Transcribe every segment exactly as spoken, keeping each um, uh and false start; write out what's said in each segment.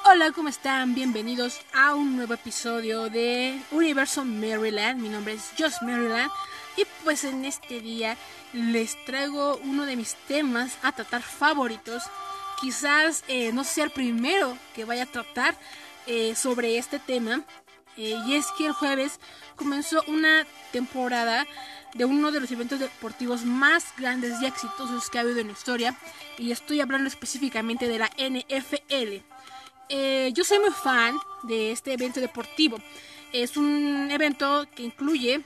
Hola, ¿cómo están? Bienvenidos a un nuevo episodio de Universo Maryland. Mi nombre es Josh Maryland y pues en este día les traigo uno de mis temas a tratar favoritos. Quizás eh, no sea el primero que vaya a tratar eh, sobre este tema. Eh, y es que el jueves comenzó una temporada de uno de los eventos deportivos más grandes y exitosos que ha habido en la historia. Y estoy hablando específicamente de la N F L. Eh, yo soy muy fan de este evento deportivo. Es un evento que incluye,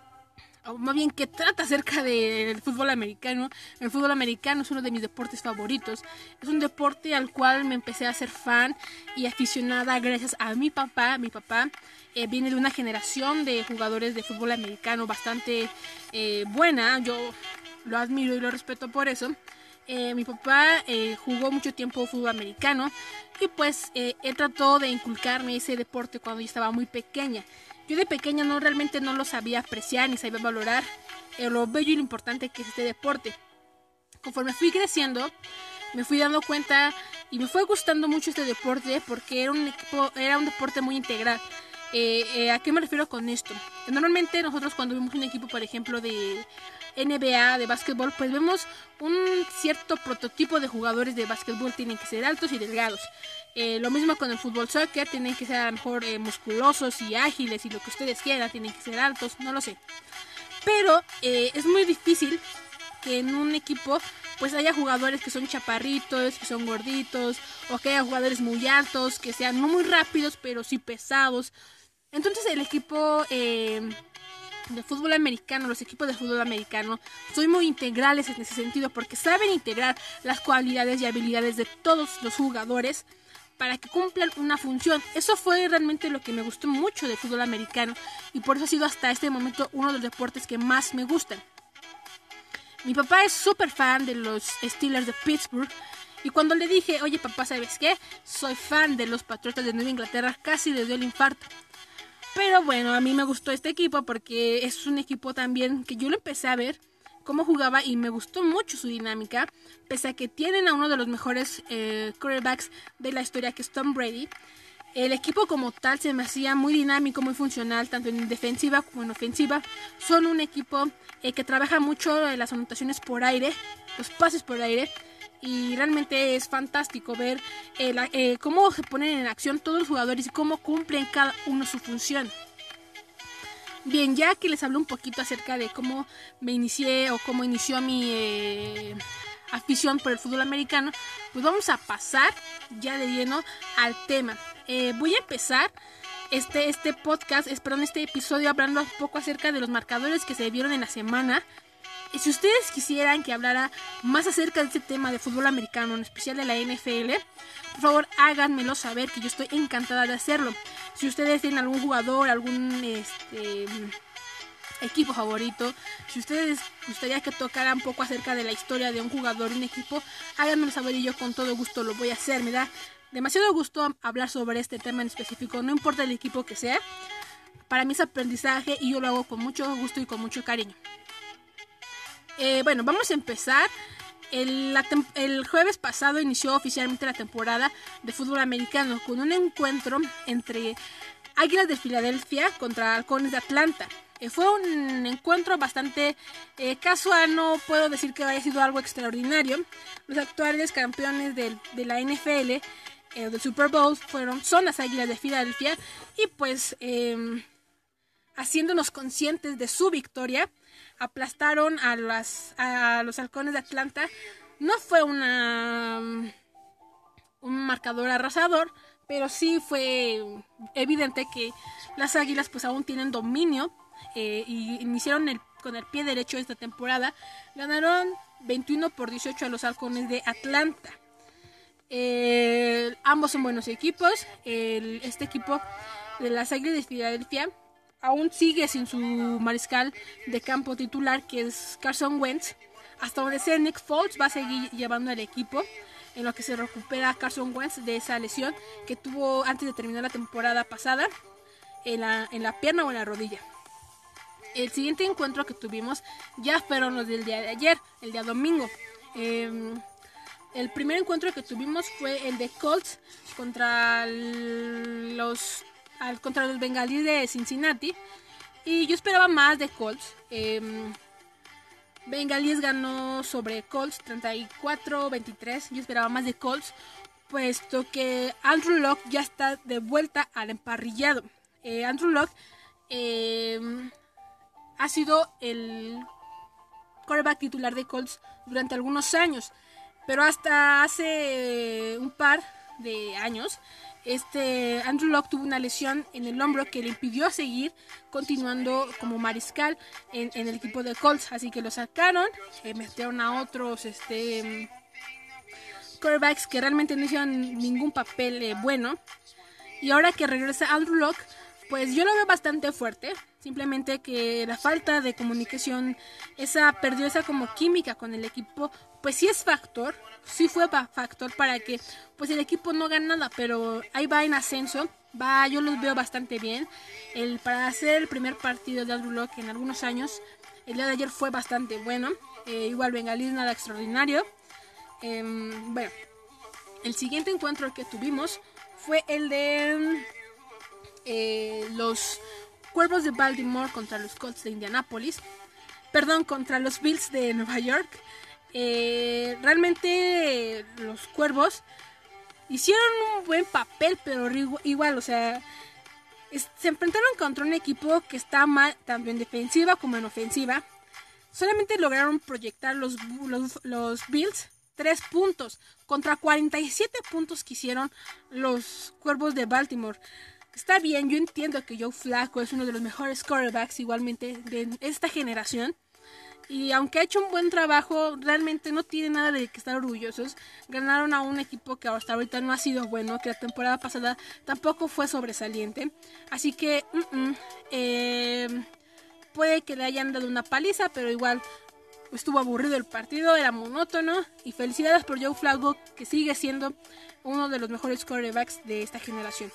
o más bien que trata acerca del fútbol americano. El fútbol americano es uno de mis deportes favoritos. Es un deporte al cual me empecé a ser fan y aficionada gracias a mi papá. Mi papá eh, viene de una generación de jugadores de fútbol americano bastante eh, buena. Yo lo admiro y lo respeto por eso. Eh, mi papá eh, jugó mucho tiempo fútbol americano y pues eh, él trató de inculcarme ese deporte cuando yo estaba muy pequeña. Yo de pequeña no realmente no lo sabía apreciar ni sabía valorar eh, lo bello y lo importante que es este deporte. Conforme fui creciendo, me fui dando cuenta y me fue gustando mucho este deporte porque era un equipo, era un deporte muy integral. Eh, eh, ¿A qué me refiero con esto? Normalmente nosotros cuando vemos un equipo, por ejemplo, de N B A, de básquetbol, pues vemos un cierto prototipo de jugadores de básquetbol. Tienen que ser altos y delgados. Eh, lo mismo con el fútbol soccer, tienen que ser a lo mejor eh, musculosos y ágiles y lo que ustedes quieran, tienen que ser altos, no lo sé. Pero eh, es muy difícil que en un equipo pues haya jugadores que son chaparritos, que son gorditos, o que haya jugadores muy altos, que sean no muy rápidos, pero sí pesados. Entonces el equipo eh, de fútbol americano, los equipos de fútbol americano son muy integrales en ese sentido porque saben integrar las cualidades y habilidades de todos los jugadores para que cumplan una función. Eso fue realmente lo que me gustó mucho del fútbol americano y por eso ha sido hasta este momento uno de los deportes que más me gustan. Mi papá es súper fan de los Steelers de Pittsburgh y cuando le dije, oye papá, ¿sabes qué? Soy fan de los Patriotas de Nueva Inglaterra, casi le dio el infarto. Pero bueno, a mí me gustó este equipo porque es un equipo también que yo lo empecé a ver cómo jugaba y me gustó mucho su dinámica, pese a que tienen a uno de los mejores eh, quarterbacks de la historia, que es Tom Brady. El equipo como tal se me hacía muy dinámico, muy funcional, tanto en defensiva como en ofensiva. Son un equipo eh, que trabaja mucho en las anotaciones por aire, los pases por aire. Y realmente es fantástico ver eh, la, eh, cómo se ponen en acción todos los jugadores y cómo cumplen cada uno su función. Bien, ya que les hablo un poquito acerca de cómo me inicié o cómo inició mi eh, afición por el fútbol americano, pues vamos a pasar ya de lleno al tema. Eh, voy a empezar este, este podcast, perdón, este episodio hablando un poco acerca de los marcadores que se vieron en la semana. Y si ustedes quisieran que hablara más acerca de este tema de fútbol americano, en especial de la N F L, por favor háganmelo saber, que yo estoy encantada de hacerlo. Si ustedes tienen algún jugador, algún este, equipo favorito, si ustedes gustaría que tocara un poco acerca de la historia de un jugador, un equipo, háganmelo saber y yo con todo gusto lo voy a hacer. Me da demasiado gusto hablar sobre este tema en específico, no importa el equipo que sea. Para mí es aprendizaje y yo lo hago con mucho gusto y con mucho cariño. Eh, bueno, vamos a empezar. El, la, el jueves pasado inició oficialmente la temporada de fútbol americano con un encuentro entre Águilas de Filadelfia contra Halcones de Atlanta. Eh, fue un encuentro bastante eh, casual, no puedo decir que haya sido algo extraordinario. Los actuales campeones del, de la N F L, eh, del Super Bowl, fueron, son las Águilas de Filadelfia y pues eh, haciéndonos conscientes de su victoria, aplastaron a, las, a los Halcones de Atlanta. No fue una un marcador arrasador, pero sí fue evidente que las Águilas pues aún tienen dominio eh, y iniciaron el, con el pie derecho esta temporada. Ganaron veintiuno por dieciocho a los Halcones de Atlanta. Eh, ambos son buenos equipos. El, este equipo de las Águilas de Filadelfia aún sigue sin su mariscal de campo titular, que es Carson Wentz. Hasta donde sea, Nick Foles va a seguir llevando al equipo en lo que se recupera Carson Wentz de esa lesión que tuvo antes de terminar la temporada pasada en la, en la pierna o en la rodilla. El siguiente encuentro que tuvimos ya fueron los del día de ayer, el día domingo. Eh, el primer encuentro que tuvimos fue el de Colts contra los, al, contra los Bengalíes de Cincinnati. Y yo esperaba más de Colts. Eh, Bengalíes ganó sobre Colts treinta y cuatro a veintitrés. Yo esperaba más de Colts, puesto que Andrew Luck ya está de vuelta al emparrillado. Eh, Andrew Luck eh, ha sido el quarterback titular de Colts durante algunos años, pero hasta hace un par de años este Andrew Luck tuvo una lesión en el hombro que le impidió seguir continuando como mariscal en, en el equipo de Colts, así que lo sacaron, eh, metieron a otros este quarterbacks que realmente no hicieron ningún papel eh, bueno, y ahora que regresa Andrew Luck, pues yo lo veo bastante fuerte. Simplemente que la falta de comunicación, esa perdió esa como química con el equipo, pues sí es factor, sí fue factor para que pues el equipo no gane nada, pero ahí va en ascenso, va, yo los veo bastante bien. El, para hacer el primer partido de Andrew Luck en algunos años, el día de ayer fue bastante bueno, eh, igual Bengalíes nada extraordinario. Eh, bueno, el siguiente encuentro que tuvimos fue el de eh, los Cuervos de Baltimore contra los Colts de Indianápolis, perdón, contra los Bills de Nueva York. Eh, realmente los Cuervos hicieron un buen papel, pero igual, o sea, es, se enfrentaron contra un equipo que está mal, tanto en defensiva como en ofensiva. Solamente lograron proyectar los, los, los Bills tres puntos contra cuarenta y siete puntos que hicieron los Cuervos de Baltimore. Está bien, yo entiendo que Joe Flacco es uno de los mejores quarterbacks igualmente de esta generación. Y aunque ha hecho un buen trabajo, realmente no tiene nada de que estar orgullosos. Ganaron a un equipo que hasta ahorita no ha sido bueno, que la temporada pasada tampoco fue sobresaliente. Así que uh -uh, eh, puede que le hayan dado una paliza, pero igual estuvo aburrido el partido, era monótono. Y felicidades por Joe Flacco, que sigue siendo uno de los mejores quarterbacks de esta generación.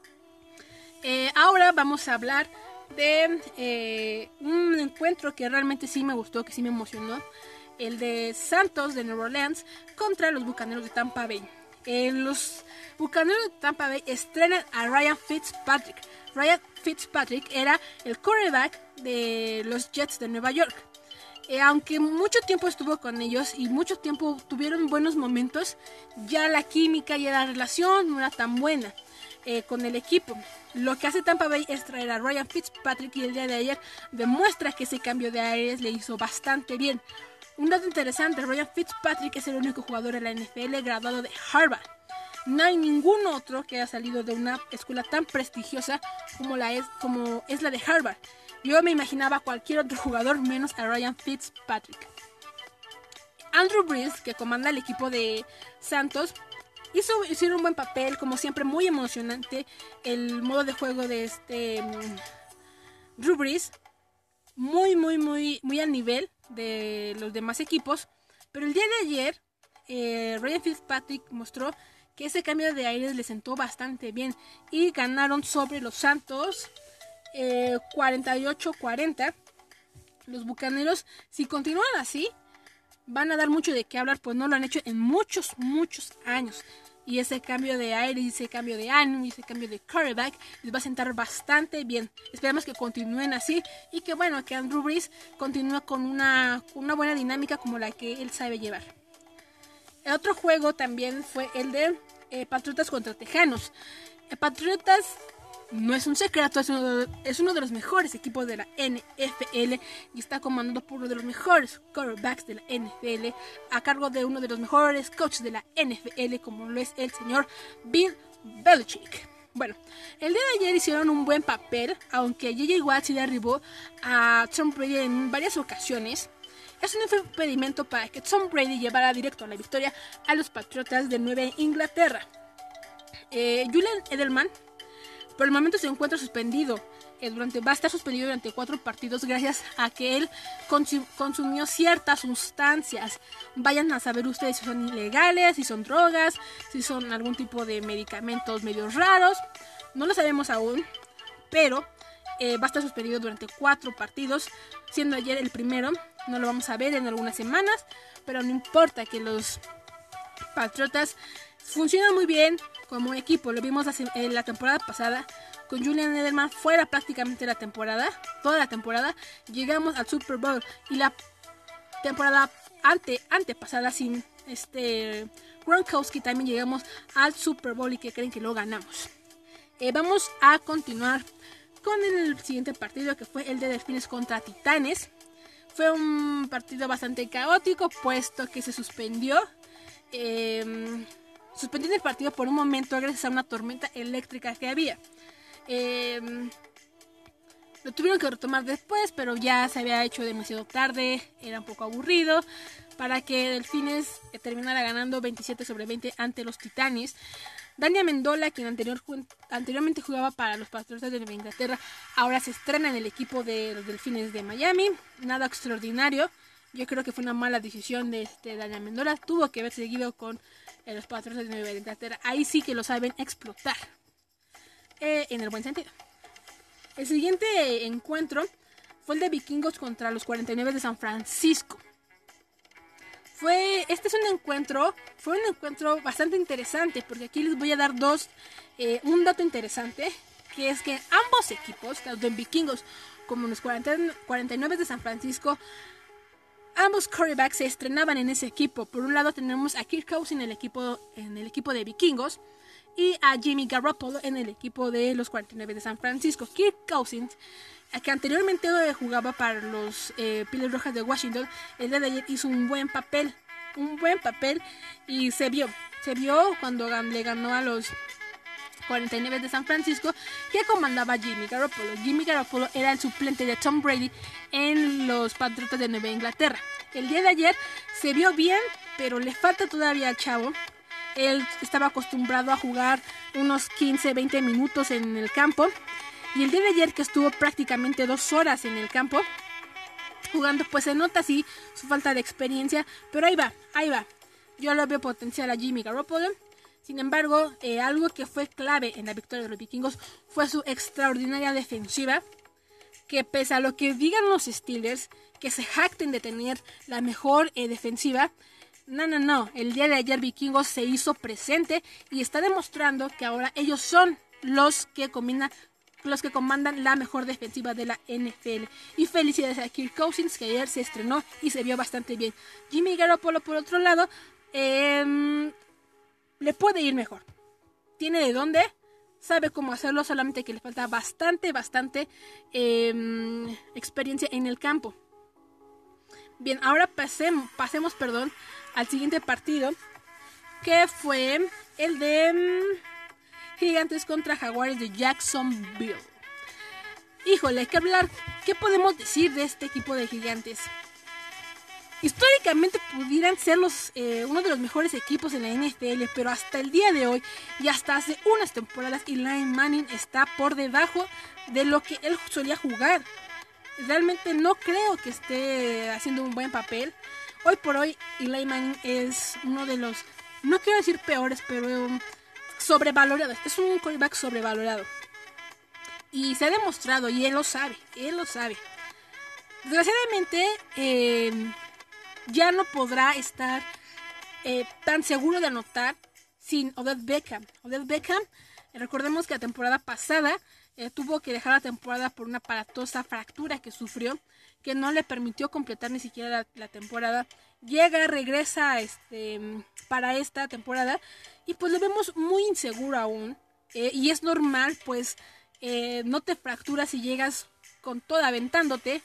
Eh, ahora vamos a hablar de eh, un encuentro que realmente sí me gustó, que sí me emocionó, el de Santos de Nueva Orleans contra los Bucaneros de Tampa Bay. Eh, los Bucaneros de Tampa Bay estrenan a Ryan Fitzpatrick. Ryan Fitzpatrick era el quarterback de los Jets de Nueva York. Eh, aunque mucho tiempo estuvo con ellos y mucho tiempo tuvieron buenos momentos, ya la química y la relación no era tan buena eh, con el equipo. Lo que hace Tampa Bay es traer a Ryan Fitzpatrick, y el día de ayer demuestra que ese cambio de aires le hizo bastante bien. Un dato interesante, Ryan Fitzpatrick es el único jugador de la N F L graduado de Harvard. No hay ningún otro que haya salido de una escuela tan prestigiosa como, la es, como es la de Harvard. Yo me imaginaba a cualquier otro jugador menos a Ryan Fitzpatrick. Andrew Brees, que comanda el equipo de Santos, hizo, hizo un buen papel, como siempre muy emocionante el modo de juego de este um, Drew Brees, muy muy muy muy al nivel de los demás equipos, pero el día de ayer eh, Ryan Fitzpatrick mostró que ese cambio de aires le sentó bastante bien y ganaron sobre los Santos eh, cuarenta y ocho a cuarenta. Los Bucaneros, si continúan así, van a dar mucho de qué hablar, pues no lo han hecho en muchos, muchos años. Y ese cambio de aire, y ese cambio de ánimo, y ese cambio de quarterback les va a sentar bastante bien. Esperemos que continúen así y que bueno, que Andrew Brees continúe con una, una buena dinámica como la que él sabe llevar. El otro juego también fue el de eh, Patriotas contra Tejanos. Eh, Patriotas, no es un secreto, es uno, de, es uno de los mejores equipos de la N F L y está comandado por uno de los mejores quarterbacks de la N F L, a cargo de uno de los mejores coaches de la N F L, como lo es el señor Bill Belichick. Bueno, el día de ayer hicieron un buen papel, aunque J J Watt sí derribó a Tom Brady en varias ocasiones. Es un impedimento para que Tom Brady llevara directo a la victoria a los Patriotas de Nueva Inglaterra. Eh, Julian Edelman por el momento se encuentra suspendido. Eh, durante, va a estar suspendido durante cuatro partidos gracias a que él consum, consumió ciertas sustancias. Vayan a saber ustedes si son ilegales, si son drogas, si son algún tipo de medicamentos medio raros. No lo sabemos aún, pero eh, va a estar suspendido durante cuatro partidos, siendo ayer el primero. No lo vamos a ver en algunas semanas, pero no importa, que los Patriotas funcionan muy bien como equipo. Lo vimos en la temporada pasada con Julian Edelman fuera prácticamente la temporada, toda la temporada. Llegamos al Super Bowl y la temporada ante antepasada sin este Gronkowski también llegamos al Super Bowl y que creen que lo ganamos. Eh, vamos a continuar con el siguiente partido, que fue el de Delfines contra Titanes. Fue un partido bastante caótico, puesto que se suspendió. Eh, suspendieron el partido por un momento gracias a una tormenta eléctrica que había. Eh, lo tuvieron que retomar después, pero ya se había hecho demasiado tarde. Era un poco aburrido para que Delfines terminara ganando veintisiete sobre veinte ante los Titanes. Dani Amendola, quien anterior, anteriormente jugaba para los Patriotas de Nueva Inglaterra, ahora se estrena en el equipo de los Delfines de Miami. Nada extraordinario. Yo creo que fue una mala decisión de este Dani Amendola. Tuvo que haber seguido con eh, los Patriotas de Nueva Inglaterra. Ahí sí que lo saben explotar. Eh, en el buen sentido. El siguiente encuentro fue el de Vikingos contra los cuarenta y nueve de San Francisco. Fue, este es un encuentro, fue un encuentro bastante interesante, porque aquí les voy a dar dos, eh, un dato interesante, que es que ambos equipos, tanto en Vikingos como en los cuarenta y nueve de San Francisco, ambos quarterbacks se estrenaban en ese equipo. Por un lado tenemos a Kirk Cousins en el equipo, en el equipo de Vikingos y a Jimmy Garoppolo en el equipo de los cuarenta y nueve de San Francisco. Kirk Cousins, que anteriormente jugaba para los eh, Pieles Rojas de Washington, el día de ayer hizo un buen papel, un buen papel y se vio, se vio cuando le ganó a los cuarenta y nueve de San Francisco, que comandaba Jimmy Garoppolo. Jimmy Garoppolo era el suplente de Tom Brady en los Patriotas de Nueva Inglaterra. El día de ayer se vio bien, pero le falta todavía al chavo. Él estaba acostumbrado a jugar unos quince, veinte minutos en el campo. Y el día de ayer, que estuvo prácticamente dos horas en el campo jugando, pues se nota así su falta de experiencia. Pero ahí va, ahí va. Yo lo veo potencial a Jimmy Garoppolo. Sin embargo, eh, algo que fue clave en la victoria de los Vikingos fue su extraordinaria defensiva. Que pese a lo que digan los Steelers, que se jacten de tener la mejor eh, defensiva, no, no, no. El día de ayer Vikingos se hizo presente y está demostrando que ahora ellos son los que combinan los que comandan la mejor defensiva de la N F L. Y felicidades a Kirk Cousins, que ayer se estrenó y se vio bastante bien. Jimmy Garoppolo, por otro lado, eh, le puede ir mejor. Tiene de dónde, sabe cómo hacerlo, solamente que le falta bastante, bastante eh, experiencia en el campo. Bien, ahora pasemos, pasemos perdón, al siguiente partido, que fue el de Gigantes contra Jaguares de Jacksonville. Híjole, hay que hablar. ¿Qué podemos decir de este equipo de Gigantes? Históricamente pudieran ser los, eh, uno de los mejores equipos en la N F L, pero hasta el día de hoy y hasta hace unas temporadas Eli Manning está por debajo de lo que él solía jugar. Realmente no creo que esté haciendo un buen papel. Hoy por hoy Eli Manning es uno de los, no quiero decir peores, pero um, sobrevalorado. Es un quarterback sobrevalorado. Y se ha demostrado, y él lo sabe, él lo sabe. Desgraciadamente, eh, ya no podrá estar eh, tan seguro de anotar sin Odell Beckham. Odell Beckham, eh, recordemos que la temporada pasada eh, tuvo que dejar la temporada por una aparatosa fractura que sufrió, que no le permitió completar ni siquiera la, la temporada. Llega, regresa este, para esta temporada y pues lo vemos muy inseguro aún. Eh, y es normal, pues eh, no te fracturas y llegas con todo aventándote.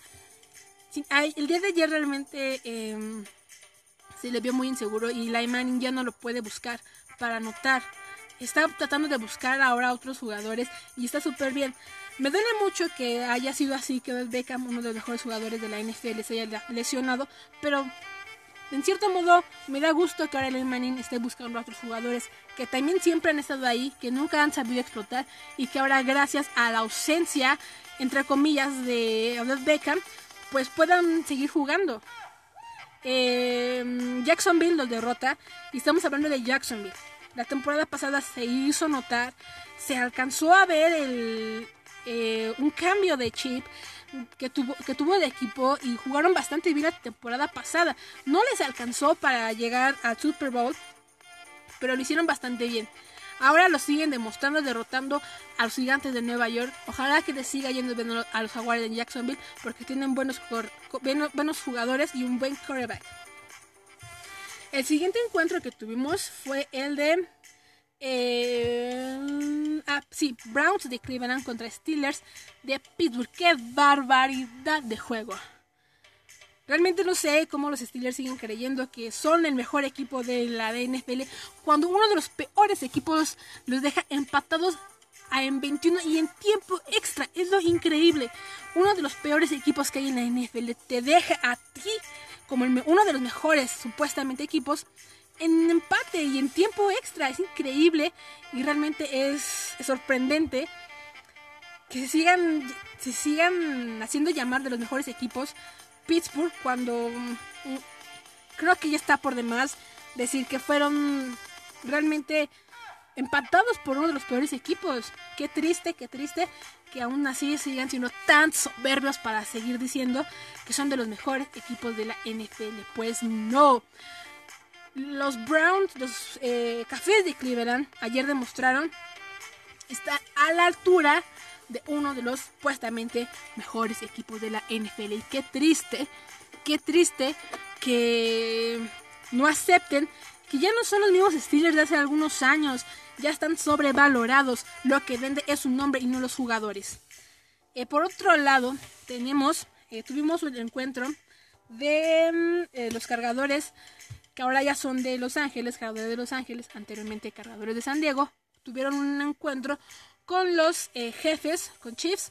El día de ayer realmente eh, se le vio muy inseguro y Eli Manning ya no lo puede buscar para anotar. Está tratando de buscar ahora a otros jugadores y está súper bien. Me duele mucho que haya sido así, que Odell Beckham, uno de los mejores jugadores de la N F L, se haya lesionado, pero en cierto modo me da gusto que ahora Eli Manning esté buscando a otros jugadores que también siempre han estado ahí, que nunca han sabido explotar y que ahora, gracias a la ausencia, entre comillas, de Odell Beckham, pues puedan seguir jugando. Eh, Jacksonville los derrota y estamos hablando de Jacksonville. La temporada pasada se hizo notar, se alcanzó a ver el, eh, un cambio de chip que tuvo, que tuvo el equipo y jugaron bastante bien la temporada pasada. No les alcanzó para llegar al Super Bowl, pero lo hicieron bastante bien. Ahora lo siguen demostrando, derrotando a los Gigantes de Nueva York. Ojalá que les siga yendo bien a los Jaguares de Jacksonville, porque tienen buenos, buenos jugadores y un buen quarterback. El siguiente encuentro que tuvimos fue el de eh, ah, sí, Browns de Cleveland contra Steelers de Pittsburgh. ¡Qué barbaridad de juego! Realmente no sé cómo los Steelers siguen creyendo que son el mejor equipo de la N F L cuando uno de los peores equipos los deja empatados en veintiuno y en tiempo extra. Es lo increíble. Uno de los peores equipos que hay en la N F L te deja a ti como el, uno de los mejores supuestamente equipos en empate y en tiempo extra. Es increíble y realmente es, es sorprendente que se sigan, se sigan haciendo llamar de los mejores equipos Pittsburgh, cuando mm, creo que ya está por demás decir que fueron realmente empatados por uno de los peores equipos. Qué triste, qué triste que aún así sigan siendo tan soberbios para seguir diciendo que son de los mejores equipos de la N F L. Pues no. Los Browns, los eh, Cafés de Cleveland, ayer demostraron estar a la altura de uno de los supuestamente mejores equipos de la N F L. Y qué triste, qué triste que no acepten que ya no son los mismos Steelers de hace algunos años. Ya están sobrevalorados. Lo que vende es su nombre y no los jugadores. Eh, por otro lado, tenemos, eh, tuvimos un encuentro de eh, los Cargadores, que ahora ya son de Los Ángeles, Cargadores de Los Ángeles, anteriormente Cargadores de San Diego. Tuvieron un encuentro con los eh, Jefes, con Chiefs.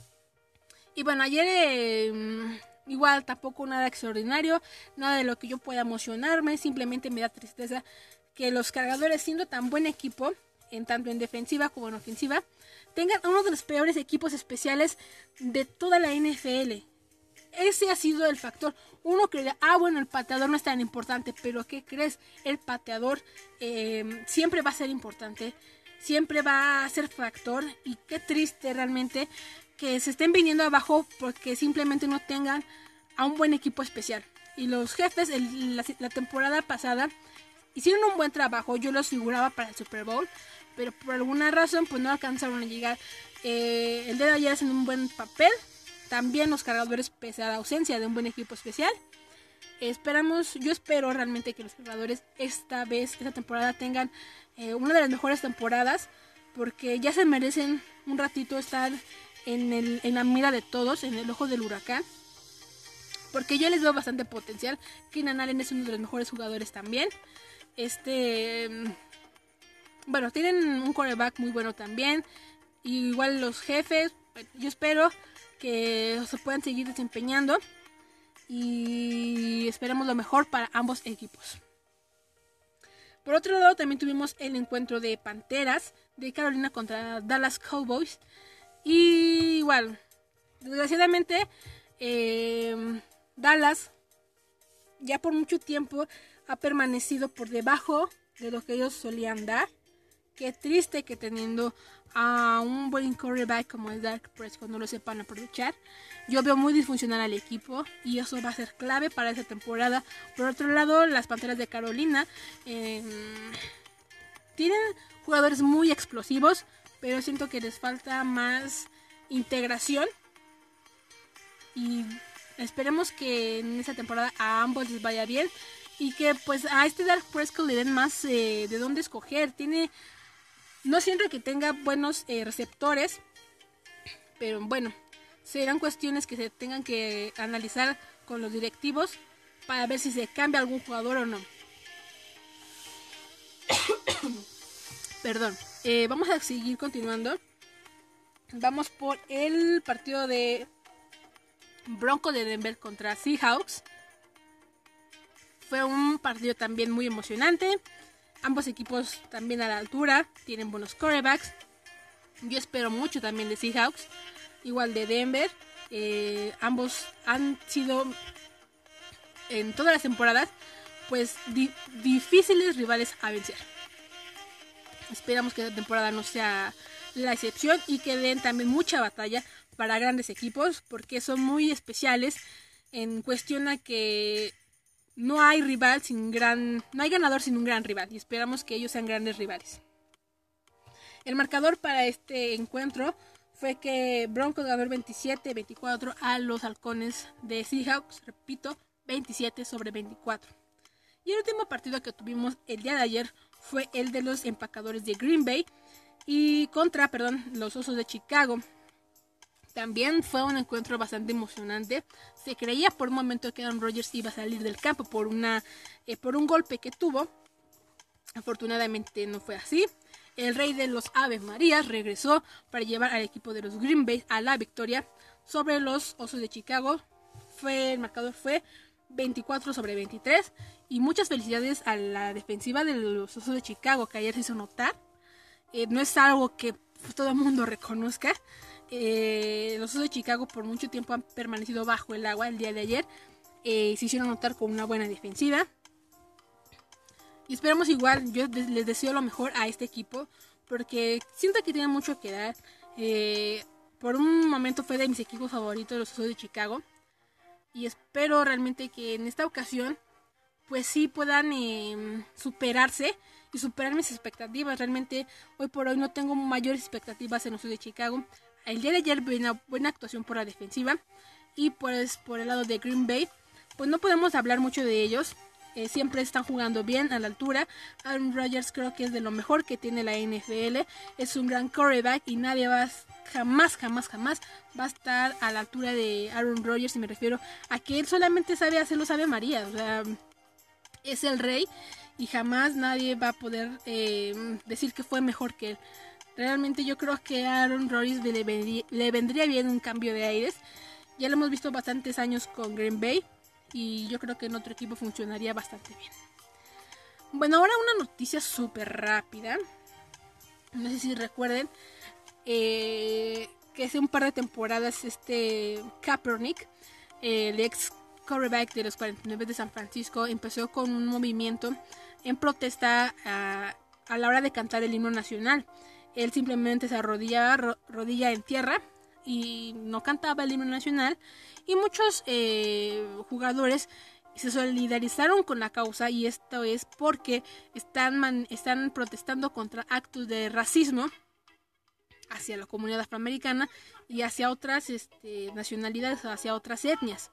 Y bueno, ayer eh, igual tampoco nada extraordinario, nada de lo que yo pueda emocionarme. Simplemente me da tristeza que los Cargadores, siendo tan buen equipo, en tanto en defensiva como en ofensiva, tengan uno de los peores equipos especiales de toda la N F L. Ese ha sido el factor. Uno creería, ah bueno, el pateador no es tan importante, pero ¿qué crees? El pateador eh, siempre va a ser importante, siempre va a ser factor, y qué triste realmente que se estén viniendo abajo porque simplemente no tengan a un buen equipo especial. Y los Jefes el, la, la temporada pasada hicieron un buen trabajo, yo los figuraba para el Super Bowl, pero por alguna razón pues no alcanzaron a llegar. Eh, el día de ayer hacen un buen papel. También los Cargadores, pese a la ausencia de un buen equipo especial, esperamos, yo espero realmente que los Cargadores esta vez, esta temporada, tengan eh, una de las mejores temporadas, porque ya se merecen un ratito estar en, el, en la mira de todos, en el ojo del huracán, porque yo les veo bastante potencial. Keenan Allen es uno de los mejores jugadores también. Este, bueno, tienen un quarterback muy bueno también. Y igual los Jefes, yo espero que se puedan seguir desempeñando y esperemos lo mejor para ambos equipos. Por otro lado, también tuvimos el encuentro de Panteras de Carolina contra Dallas Cowboys. Y igual, desgraciadamente, eh, Dallas ya por mucho tiempo ha permanecido por debajo de lo que ellos solían dar. Qué triste que teniendo a un buen quarterback como el Dak Prescott no lo sepan aprovechar. Yo veo muy disfuncional al equipo y eso va a ser clave para esta temporada. Por otro lado, las Panteras de Carolina eh, tienen jugadores muy explosivos, pero siento que les falta más integración. Y esperemos que en esta temporada a ambos les vaya bien y que pues a este Dak Prescott le den más eh, de dónde escoger. Tiene... No siento que tenga buenos eh, receptores, pero bueno, serán cuestiones que se tengan que analizar con los directivos para ver si se cambia algún jugador o no. Perdón, eh, vamos a seguir continuando. Vamos por el partido de Broncos de Denver contra Seahawks. Fue un partido también muy emocionante. Ambos equipos también a la altura, tienen buenos quarterbacks. Yo espero mucho también de Seahawks, igual de Denver. Eh, ambos han sido en todas las temporadas pues di- difíciles rivales a vencer. Esperamos que esta temporada no sea la excepción y que den también mucha batalla para grandes equipos, porque son muy especiales en cuestión a que no hay rival sin gran, no hay ganador sin un gran rival y esperamos que ellos sean grandes rivales. El marcador para este encuentro fue que Broncos ganó veintisiete a veinticuatro a los halcones de Seahawks, repito, veintisiete sobre veinticuatro. Y el último partido que tuvimos el día de ayer fue el de los empacadores de Green Bay y contra, perdón, los Osos de Chicago. También fue un encuentro bastante emocionante. Se creía por un momento que Aaron Rodgers iba a salir del campo por, una, eh, por un golpe que tuvo. Afortunadamente no fue así. El rey de los Aves Marías regresó para llevar al equipo de los Green Bay a la victoria sobre los Osos de Chicago. Fue, el marcador fue veinticuatro sobre veintitrés. Y muchas felicidades a la defensiva de los Osos de Chicago, que ayer se hizo notar. Eh, no es algo que todo el mundo reconozca. Eh, los Osos de Chicago por mucho tiempo han permanecido bajo el agua. El día de ayer eh, se hicieron notar con una buena defensiva. Y esperamos igual, yo les deseo lo mejor a este equipo, porque siento que tienen mucho que dar. Eh, por un momento fue de mis equipos favoritos, los Osos de Chicago. Y espero realmente que en esta ocasión pues sí puedan eh, superarse y superar mis expectativas. Realmente hoy por hoy no tengo mayores expectativas en los Osos de Chicago. El día de ayer vi una buena actuación por la defensiva y pues por el lado de Green Bay pues no podemos hablar mucho de ellos. Eh, siempre están jugando bien a la altura. Aaron Rodgers creo que es de lo mejor que tiene la N F L. Es un gran quarterback y nadie va a, jamás, jamás, jamás va a estar a la altura de Aaron Rodgers. Y me refiero a que él solamente sabe hacerlo, sabe María. O sea, es el rey y jamás nadie va a poder eh, decir que fue mejor que él. Realmente yo creo que a Aaron Rodgers le vendría, le vendría bien un cambio de aires. Ya lo hemos visto bastantes años con Green Bay y yo creo que en otro equipo funcionaría bastante bien. Bueno, ahora una noticia súper rápida. No sé si recuerden eh, que hace un par de temporadas este Kaepernick, eh, el ex quarterback de los cuarenta y nueve de San Francisco, empezó con un movimiento en protesta a, a la hora de cantar el himno nacional. Él simplemente se arrodillaba ro, rodilla en tierra y no cantaba el himno nacional. Y muchos eh, jugadores se solidarizaron con la causa, y esto es porque están, man, están protestando contra actos de racismo hacia la comunidad afroamericana y hacia otras este, nacionalidades, hacia otras etnias.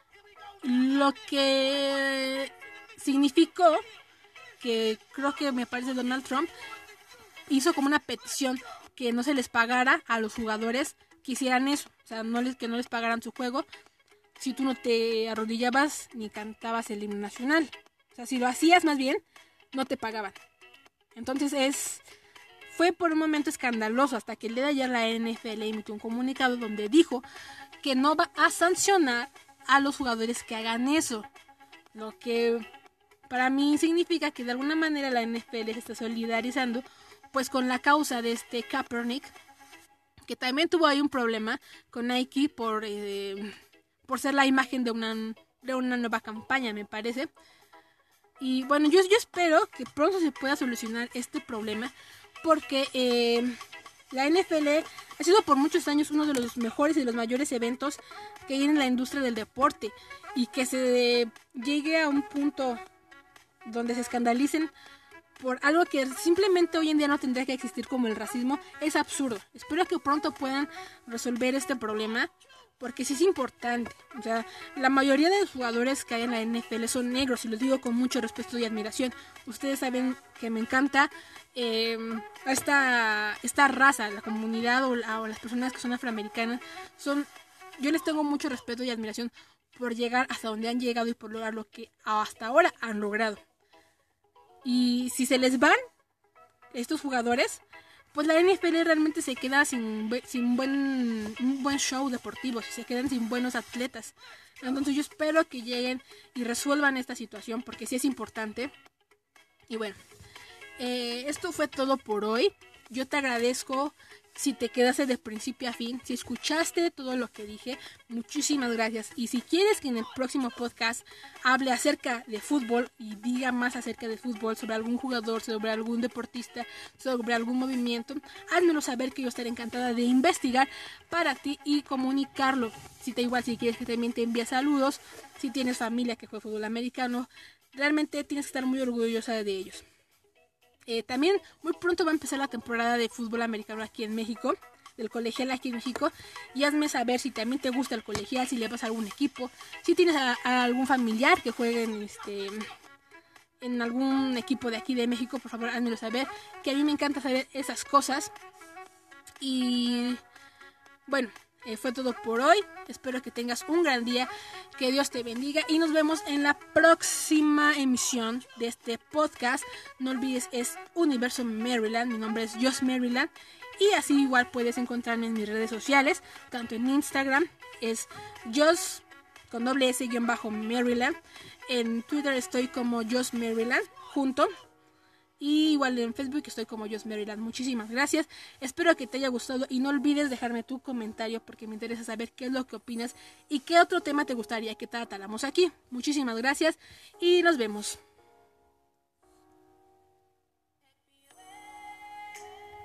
Lo que significó que creo que me parece Donald Trump hizo como una petición que no se les pagara a los jugadores que hicieran eso, o sea, no les, que no les pagaran su juego si tú no te arrodillabas ni cantabas el himno nacional. O sea, si lo hacías más bien, no te pagaban. Entonces es fue por un momento escandaloso hasta que el día de ayer la N F L emitió un comunicado donde dijo que no va a sancionar a los jugadores que hagan eso. Lo que para mí significa que de alguna manera la N F L se está solidarizando pues con la causa de este Kaepernick, que también tuvo ahí un problema con Nike por, eh, por ser la imagen de una, de una nueva campaña, me parece. Y bueno, yo, yo espero que pronto se pueda solucionar este problema, porque eh, la N F L ha sido por muchos años uno de los mejores y de los mayores eventos que hay en la industria del deporte, y que se llegue a un punto donde se escandalicen por algo que simplemente hoy en día no tendría que existir, como el racismo, es absurdo. Espero que pronto puedan resolver este problema, porque sí es importante. O sea, la mayoría de los jugadores que hay en la N F L son negros, y los digo con mucho respeto y admiración. Ustedes saben que me encanta eh, esta, esta raza, la comunidad o, la, o las personas que son afroamericanas. Son, yo les tengo mucho respeto y admiración por llegar hasta donde han llegado y por lograr lo que hasta ahora han logrado. Y si se les van estos jugadores, pues la N F L realmente se queda sin, sin buen, un buen show deportivo, se quedan sin buenos atletas. Entonces yo espero que lleguen y resuelvan esta situación, porque sí es importante. Y bueno, eh, esto fue todo por hoy. Yo te agradezco Si te quedaste de principio a fin, si escuchaste todo lo que dije, muchísimas gracias. Y si quieres que en el próximo podcast hable acerca de fútbol y diga más acerca de fútbol, sobre algún jugador, sobre algún deportista, sobre algún movimiento, házmelo saber, que yo estaré encantada de investigar para ti y comunicarlo. Si te igual, si quieres que también te envíe saludos, si tienes familia que juega fútbol americano, realmente tienes que estar muy orgullosa de ellos. Eh, también muy pronto va a empezar la temporada de fútbol americano aquí en México, del colegial aquí en México, y hazme saber si también te gusta el colegial, si le vas a algún equipo, si tienes a, a algún familiar que juegue en, este, en algún equipo de aquí de México, por favor házmelo saber, que a mí me encanta saber esas cosas. Y bueno, Eh, fue todo por hoy. Espero que tengas un gran día, que Dios te bendiga y nos vemos en la próxima emisión de este podcast. No olvides, es Universo Maryland. Mi nombre es Joss Maryland y así igual puedes encontrarme en mis redes sociales, tanto en Instagram es Joss con doble S guión bajo Maryland. En Twitter estoy como Joss Maryland junto. Y igual en Facebook estoy como Joss Maryland. Muchísimas gracias. Espero que te haya gustado y no olvides dejarme tu comentario, porque me interesa saber qué es lo que opinas y qué otro tema te gustaría que tratáramos aquí. Muchísimas gracias y nos vemos.